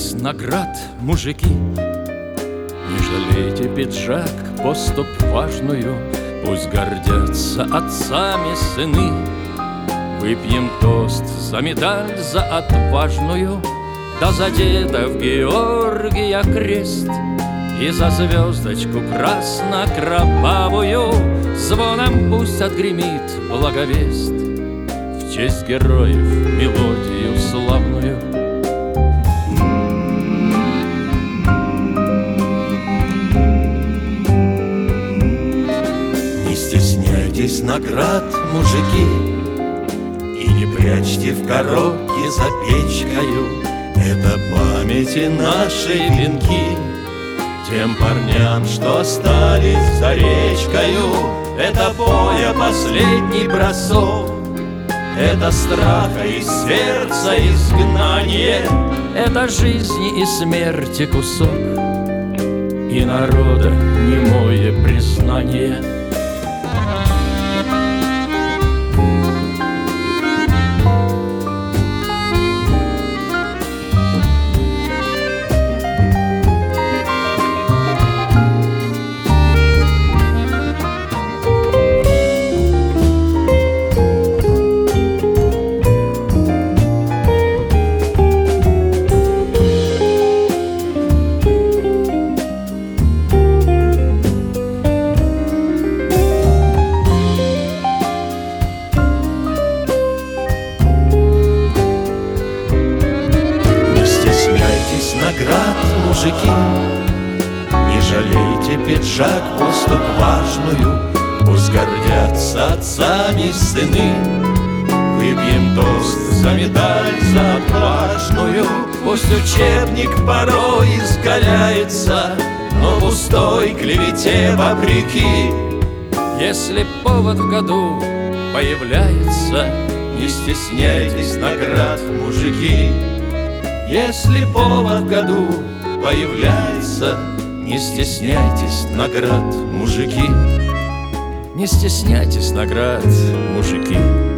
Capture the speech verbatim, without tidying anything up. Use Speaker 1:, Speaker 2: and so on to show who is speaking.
Speaker 1: стесняйтесь наград, мужики. Не жалейте пиджак, поступь важную, пусть гордятся отцами сыны. Выпьем тост за медаль, за отважную, да за дедов Георгия крест, и за звездочку красно-кровавую звоном пусть отгремит благовест. В честь героев мелодию славную.
Speaker 2: Не стесняйтесь наград, мужики, и не прячьте в коробке за печкою. Это памяти нашей венки тем парням, что остались за речкою. Это боя последний бросок, это страха и сердца изгнание,
Speaker 1: это жизни и смерти кусок, и народа немое признание.
Speaker 2: Наград, мужики, не жалейте пиджак, поступь важную, пусть гордятся отцами сыны. Выпьем тост за медаль, за отважную, пусть учебник порой изгаляется, но пустой клевете вопреки.
Speaker 1: Если повод в году появляется,
Speaker 2: не стесняйтесь наград, мужики. Если повод в году появляется, не стесняйтесь наград, мужики.
Speaker 1: Не стесняйтесь наград, мужики.